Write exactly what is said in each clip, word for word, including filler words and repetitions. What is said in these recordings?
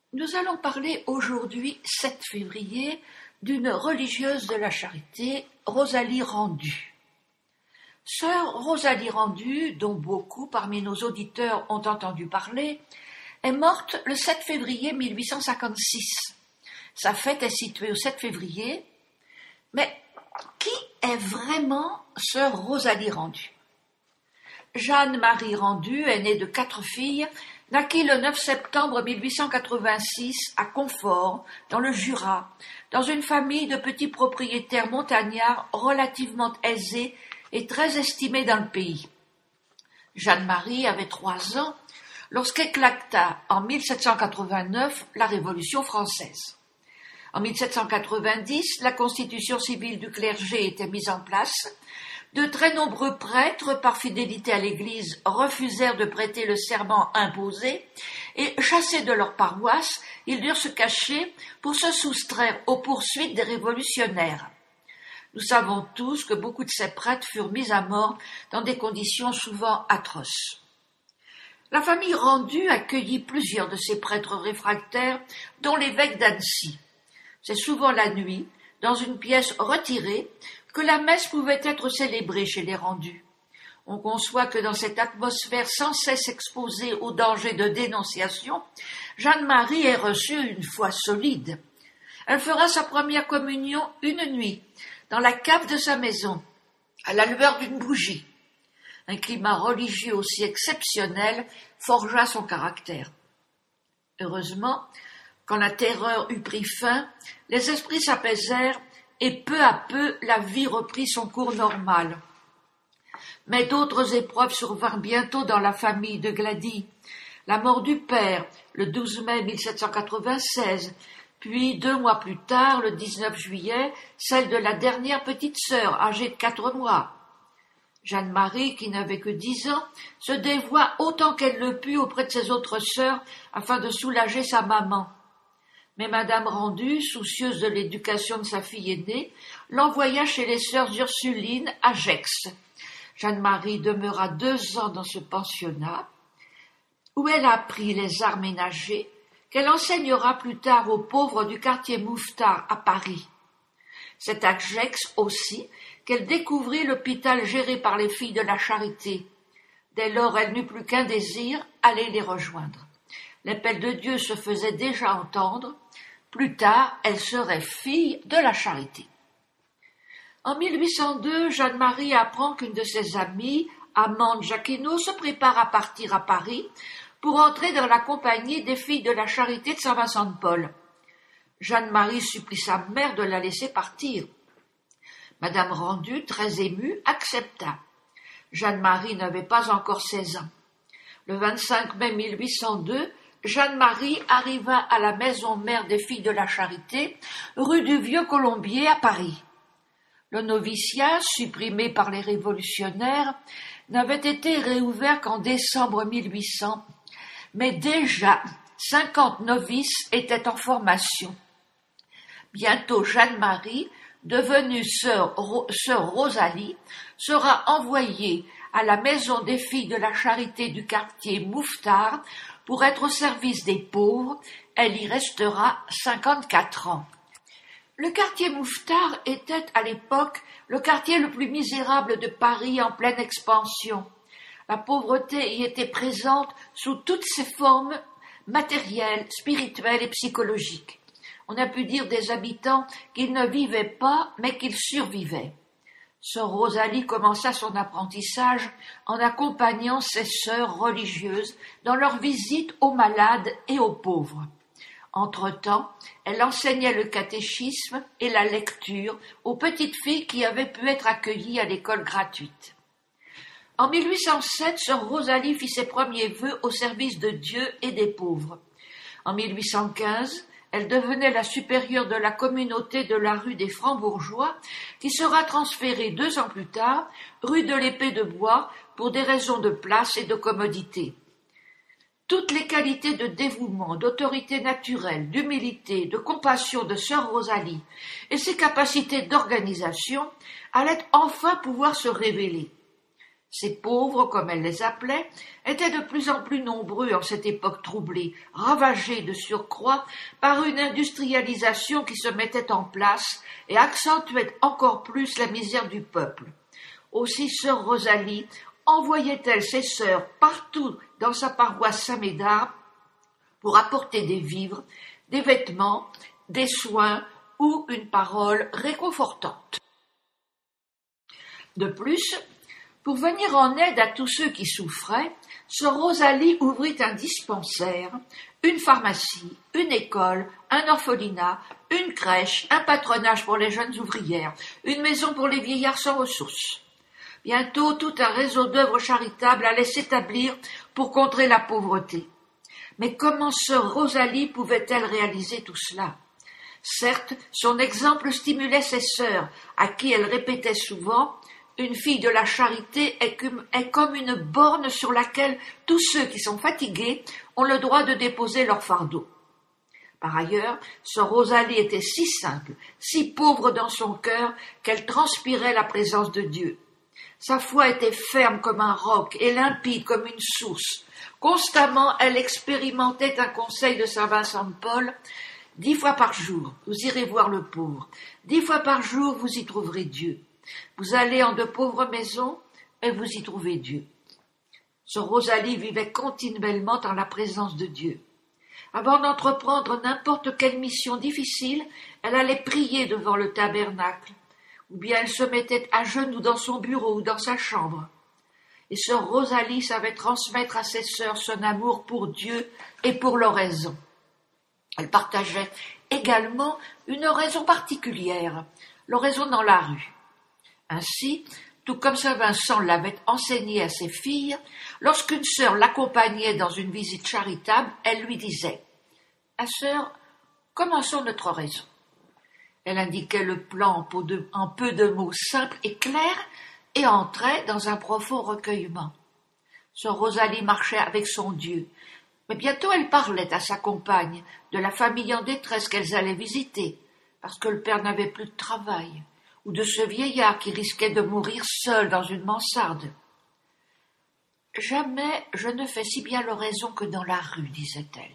Nous allons parler aujourd'hui, sept février, d'une religieuse de la Charité, Rosalie Rendu. Sœur Rosalie Rendu, dont beaucoup parmi nos auditeurs ont entendu parler, est morte le sept février mille huit cent cinquante-six. Sa fête est située au sept février. Mais qui est vraiment sœur Rosalie Rendu? Jeanne-Marie Rendu est née de quatre filles, naquit le neuf septembre mille huit cent quatre-vingt-six à Confort, dans le Jura, dans une famille de petits propriétaires montagnards relativement aisés et très estimés dans le pays. Jeanne-Marie avait trois ans lorsqu'éclata en mille sept cent quatre-vingt-neuf la Révolution française. En mille sept cent quatre-vingt-dix, la constitution civile du clergé était mise en place. De très nombreux prêtres, par fidélité à l'Église, refusèrent de prêter le serment imposé et, chassés de leur paroisse, ils durent se cacher pour se soustraire aux poursuites des révolutionnaires. Nous savons tous que beaucoup de ces prêtres furent mis à mort dans des conditions souvent atroces. La famille Rendu accueillit plusieurs de ces prêtres réfractaires, dont l'évêque d'Annecy. C'est souvent la nuit, dans une pièce retirée, que la messe pouvait être célébrée chez les Rendus. On conçoit que dans cette atmosphère sans cesse exposée aux dangers de dénonciation, Jeanne-Marie est reçue une foi solide. Elle fera sa première communion une nuit, dans la cave de sa maison, à la lueur d'une bougie. Un climat religieux aussi exceptionnel forgea son caractère. Heureusement, quand la terreur eut pris fin, les esprits s'apaisèrent et peu à peu la vie reprit son cours normal. Mais d'autres épreuves survinrent bientôt dans la famille de Gladys. La mort du père, le douze mai mille sept cent quatre-vingt-seize, puis deux mois plus tard, le dix-neuf juillet, celle de la dernière petite sœur, âgée de quatre mois. Jeanne-Marie, qui n'avait que dix ans, se dévoua autant qu'elle le put auprès de ses autres sœurs afin de soulager sa maman. Mais madame Rendu, soucieuse de l'éducation de sa fille aînée, l'envoya chez les sœurs Ursulines à Gex. Jeanne-Marie demeura deux ans dans ce pensionnat, où elle apprit les arts ménagers qu'elle enseignera plus tard aux pauvres du quartier Mouffetard à Paris. C'est à Gex aussi qu'elle découvrit l'hôpital géré par les filles de la Charité. Dès lors, elle n'eut plus qu'un désir, aller les rejoindre. L'appel de Dieu se faisait déjà entendre. Plus tard, elle serait fille de la Charité. En mille huit cent deux, Jeanne-Marie apprend qu'une de ses amies, Amande Jacquinot, se prépare à partir à Paris pour entrer dans la compagnie des filles de la Charité de Saint-Vincent-de-Paul. Jeanne-Marie supplie sa mère de la laisser partir. Madame Rendu, très émue, accepta. Jeanne-Marie n'avait pas encore seize ans. Le vingt-cinq mai mille huit cent deux, Jeanne-Marie arriva à la maison mère des filles de la Charité, rue du Vieux-Colombier à Paris. Le noviciat, supprimé par les révolutionnaires, n'avait été réouvert qu'en décembre mille huit cents, mais déjà cinquante novices étaient en formation. Bientôt Jeanne-Marie, devenue sœur, sœur Rosalie, sera envoyée à la maison des filles de la Charité du quartier Mouffetard pour être au service des pauvres. Elle y restera cinquante-quatre ans. Le quartier Mouffetard était à l'époque le quartier le plus misérable de Paris en pleine expansion. La pauvreté y était présente sous toutes ses formes matérielles, spirituelles et psychologiques. On a pu dire des habitants qu'ils ne vivaient pas, mais qu'ils survivaient. Sœur Rosalie commença son apprentissage en accompagnant ses sœurs religieuses dans leurs visites aux malades et aux pauvres. Entre-temps, elle enseignait le catéchisme et la lecture aux petites filles qui avaient pu être accueillies à l'école gratuite. En mille huit cent sept, sœur Rosalie fit ses premiers vœux au service de Dieu et des pauvres. En mille huit cent quinze, elle devenait la supérieure de la communauté de la rue des Francs-Bourgeois, qui sera transférée deux ans plus tard, rue de l'Épée de Bois, pour des raisons de place et de commodité. Toutes les qualités de dévouement, d'autorité naturelle, d'humilité, de compassion de sœur Rosalie et ses capacités d'organisation allaient enfin pouvoir se révéler. Ces pauvres, comme elle les appelait, étaient de plus en plus nombreux en cette époque troublée, ravagés de surcroît par une industrialisation qui se mettait en place et accentuait encore plus la misère du peuple. Aussi sœur Rosalie envoyait-elle ses sœurs partout dans sa paroisse Saint-Médard pour apporter des vivres, des vêtements, des soins ou une parole réconfortante. De plus, pour venir en aide à tous ceux qui souffraient, sœur Rosalie ouvrit un dispensaire, une pharmacie, une école, un orphelinat, une crèche, un patronage pour les jeunes ouvrières, une maison pour les vieillards sans ressources. Bientôt, tout un réseau d'œuvres charitables allait s'établir pour contrer la pauvreté. Mais comment sœur Rosalie pouvait-elle réaliser tout cela? Certes, son exemple stimulait ses sœurs, à qui elle répétait souvent « Une fille de la charité est comme une borne sur laquelle tous ceux qui sont fatigués ont le droit de déposer leur fardeau. » Par ailleurs, sœur Rosalie était si simple, si pauvre dans son cœur qu'elle transpirait la présence de Dieu. Sa foi était ferme comme un roc et limpide comme une source. Constamment, elle expérimentait un conseil de saint Vincent de Paul. Dix fois par jour, vous irez voir le pauvre. Dix fois par jour, vous y trouverez Dieu. Vous allez en de pauvres maisons, et vous y trouvez Dieu. Sœur Rosalie vivait continuellement dans la présence de Dieu. Avant d'entreprendre n'importe quelle mission difficile, elle allait prier devant le tabernacle, ou bien elle se mettait à genoux dans son bureau ou dans sa chambre. Et sœur Rosalie savait transmettre à ses sœurs son amour pour Dieu et pour l'oraison. Elle partageait également une oraison particulière, l'oraison dans la rue. Ainsi, tout comme saint Vincent l'avait enseigné à ses filles, lorsqu'une sœur l'accompagnait dans une visite charitable, elle lui disait « Ma sœur, commençons notre oraison. » Elle indiquait le plan en peu de mots simples et clairs et entrait dans un profond recueillement. Sœur Rosalie marchait avec son Dieu, mais bientôt elle parlait à sa compagne de la famille en détresse qu'elles allaient visiter, parce que le père n'avait plus de travail, ou de ce vieillard qui risquait de mourir seul dans une mansarde. « Jamais je ne fais si bien l'oraison que dans la rue, disait-elle.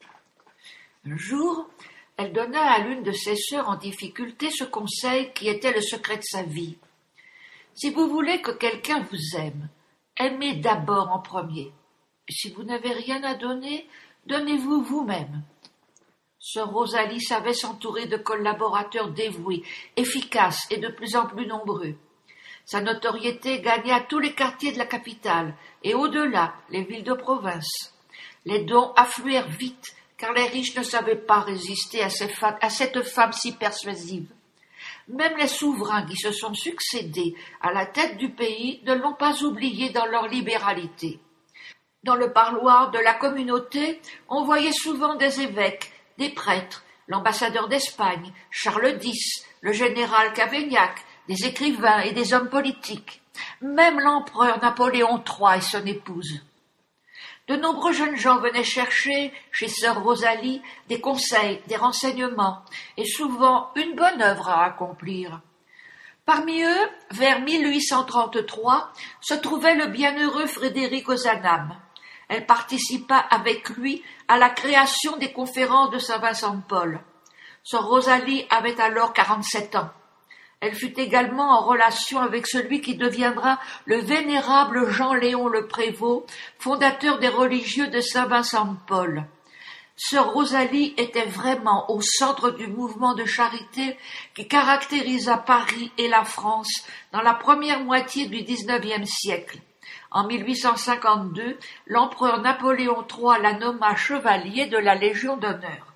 Un jour, elle donna à l'une de ses sœurs en difficulté ce conseil qui était le secret de sa vie. Si vous voulez que quelqu'un vous aime, aimez d'abord en premier. Et si vous n'avez rien à donner, donnez-vous vous-même. Sœur Rosalie savait s'entourer de collaborateurs dévoués, efficaces et de plus en plus nombreux. Sa notoriété gagna tous les quartiers de la capitale et au-delà les villes de province. Les dons affluèrent vite, car les riches ne savaient pas résister à, ces femmes, à cette femme si persuasive. Même les souverains qui se sont succédés à la tête du pays ne l'ont pas oubliée dans leur libéralité. Dans le parloir de la communauté, on voyait souvent des évêques, des prêtres, l'ambassadeur d'Espagne, Charles X, le général Cavaignac, des écrivains et des hommes politiques, même l'empereur Napoléon trois et son épouse. De nombreux jeunes gens venaient chercher, chez sœur Rosalie, des conseils, des renseignements, et souvent une bonne œuvre à accomplir. Parmi eux, vers mille huit cent trente-trois, se trouvait le bienheureux Frédéric Ozanam. Elle participa avec lui à la création des conférences de saint Vincent de Paul. Sœur Rosalie avait alors quarante-sept ans. Elle fut également en relation avec celui qui deviendra le vénérable Jean-Léon le Prévost, fondateur des religieux de saint Vincent de Paul. Sœur Rosalie était vraiment au centre du mouvement de charité qui caractérisa Paris et la France dans la première moitié du dix-neuvième siècle. En mille huit cent cinquante-deux, l'empereur Napoléon trois la nomma chevalier de la Légion d'honneur.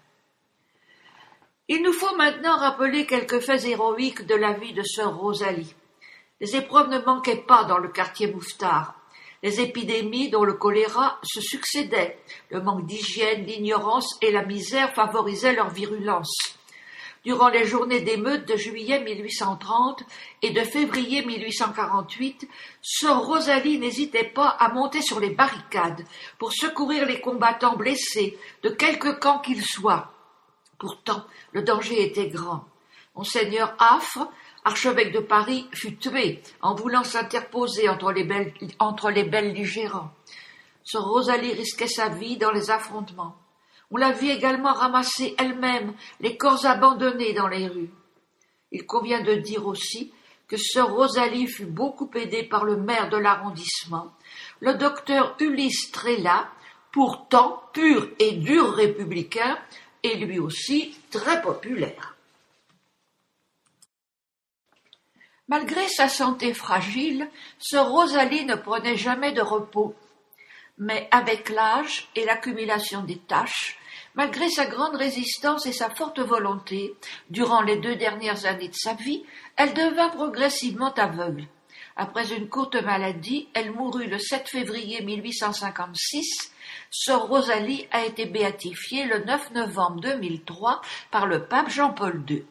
Il nous faut maintenant rappeler quelques faits héroïques de la vie de sœur Rosalie. Les épreuves ne manquaient pas dans le quartier Mouffetard. Les épidémies, dont le choléra, se succédaient. Le manque d'hygiène, l'ignorance et la misère favorisaient leur virulence. Durant les journées d'émeutes de juillet mille huit cent trente et de février mille huit cent quarante-huit, sœur Rosalie n'hésitait pas à monter sur les barricades pour secourir les combattants blessés, de quelque camp qu'ils soient. Pourtant, le danger était grand. Monseigneur Affre, archevêque de Paris, fut tué en voulant s'interposer entre les, bel- entre les belligérants. Sœur Rosalie risquait sa vie dans les affrontements. On la vit également ramasser elle-même les corps abandonnés dans les rues. Il convient de dire aussi que sœur Rosalie fut beaucoup aidée par le maire de l'arrondissement, le docteur Ulysse Trélat, pourtant pur et dur républicain, et lui aussi très populaire. Malgré sa santé fragile, sœur Rosalie ne prenait jamais de repos. Mais avec l'âge et l'accumulation des tâches, malgré sa grande résistance et sa forte volonté, durant les deux dernières années de sa vie, elle devint progressivement aveugle. Après une courte maladie, elle mourut le sept février mille huit cent cinquante-six. Sœur Rosalie a été béatifiée le neuf novembre deux mille trois par le pape Jean-Paul deux.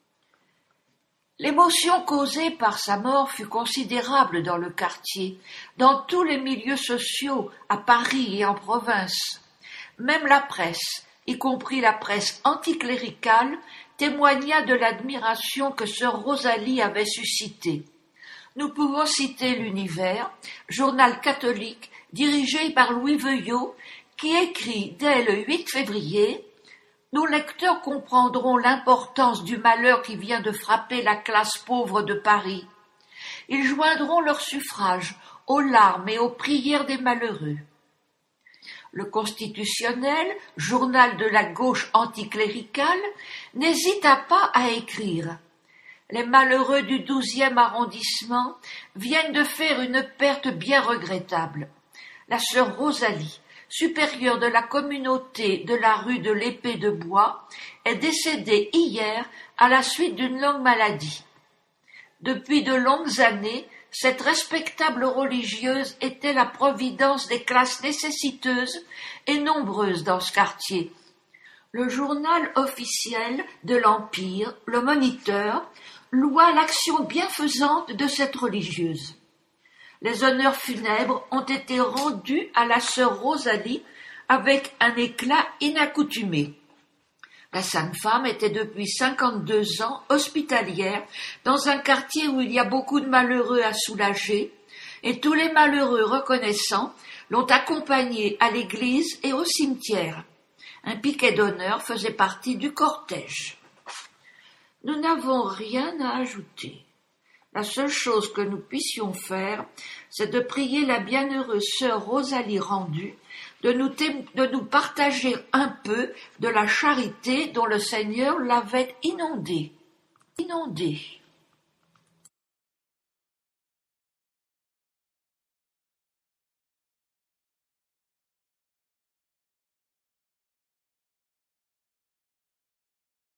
L'émotion causée par sa mort fut considérable dans le quartier, dans tous les milieux sociaux, à Paris et en province. Même la presse, y compris la presse anticléricale, témoigna de l'admiration que sœur Rosalie avait suscitée. Nous pouvons citer l'Univers, journal catholique dirigé par Louis Veuillot, qui écrit dès le huit février « Nos lecteurs comprendront l'importance du malheur qui vient de frapper la classe pauvre de Paris. Ils joindront leur suffrage aux larmes et aux prières des malheureux. » Le Constitutionnel, journal de la gauche anticléricale, n'hésita pas à écrire « Les malheureux du douzième arrondissement viennent de faire une perte bien regrettable. La sœur Rosalie, supérieure de la communauté de la rue de l'Épée de Bois, est décédée hier à la suite d'une longue maladie. Depuis de longues années, cette respectable religieuse était la providence des classes nécessiteuses et nombreuses dans ce quartier. » Le journal officiel de l'Empire, le Moniteur, loua l'action bienfaisante de cette religieuse. Les honneurs funèbres ont été rendus à la sœur Rosalie avec un éclat inaccoutumé. La sainte femme était depuis cinquante-deux ans hospitalière dans un quartier où il y a beaucoup de malheureux à soulager, et tous les malheureux reconnaissants l'ont accompagnée à l'église et au cimetière. Un piquet d'honneur faisait partie du cortège. Nous n'avons rien à ajouter. La seule chose que nous puissions faire, c'est de prier la bienheureuse sœur Rosalie Rendu de nous, de nous partager un peu de la charité dont le Seigneur l'avait inondée. Inondée.